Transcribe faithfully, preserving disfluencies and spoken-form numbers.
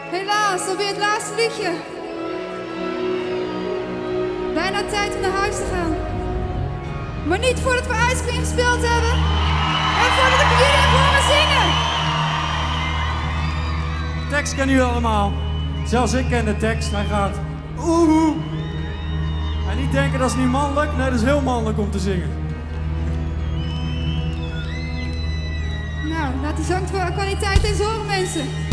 Helaas, alweer het laatste liedje. Bijna tijd om naar huis te gaan. Maar niet voordat we Ice Cream gespeeld hebben. En voordat ik jullie heb horen zingen. De tekst kennen jullie allemaal. Zelfs ik ken de tekst. Hij gaat oeh. En niet denken dat is niet mannelijk. Nee, dat is heel mannelijk om te zingen. Nou, laat die zangkwaliteit eens horen, mensen.